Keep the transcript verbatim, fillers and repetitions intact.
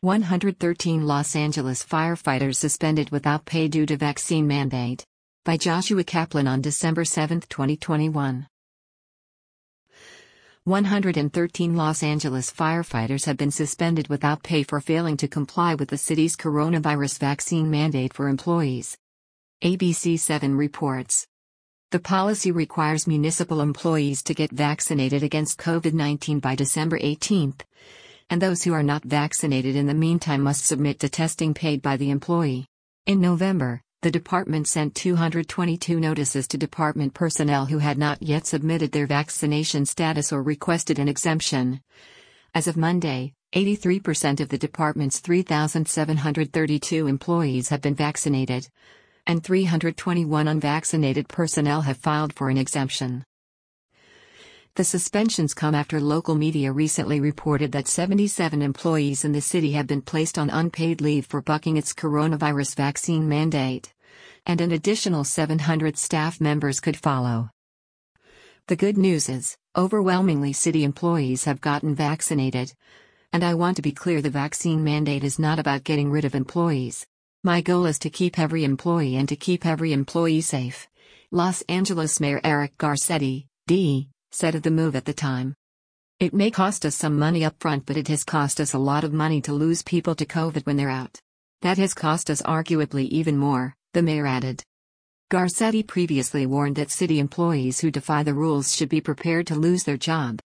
one hundred thirteen Los Angeles firefighters suspended without pay due to vaccine mandate. By Joshua Kaplan on December seventh, twenty twenty-one. one hundred thirteen Los Angeles firefighters have been suspended without pay for failing to comply with the city's coronavirus vaccine mandate for employees. A B C seven reports. The policy requires municipal employees to get vaccinated against COVID nineteen by December eighteenth, and those who are not vaccinated in the meantime must submit to testing paid by the employee. In November, the department sent two hundred twenty-two notices to department personnel who had not yet submitted their vaccination status or requested an exemption. As of Monday, eighty-three percent of the department's three thousand seven hundred thirty-two employees have been vaccinated, and three hundred twenty-one unvaccinated personnel have filed for an exemption. The suspensions come after local media recently reported that seventy-seven employees in the city have been placed on unpaid leave for bucking its coronavirus vaccine mandate, and an additional seven hundred staff members could follow. The good news is, overwhelmingly city employees have gotten vaccinated. And I want to be clear, the vaccine mandate is not about getting rid of employees. My goal is to keep every employee and to keep every employee safe, Los Angeles Mayor Eric Garcetti, D, said of the move at the time. It may cost us some money up front, but it has cost us a lot of money to lose people to COVID when they're out. That has cost us arguably even more, the mayor added. Garcetti previously warned that city employees who defy the rules should be prepared to lose their job.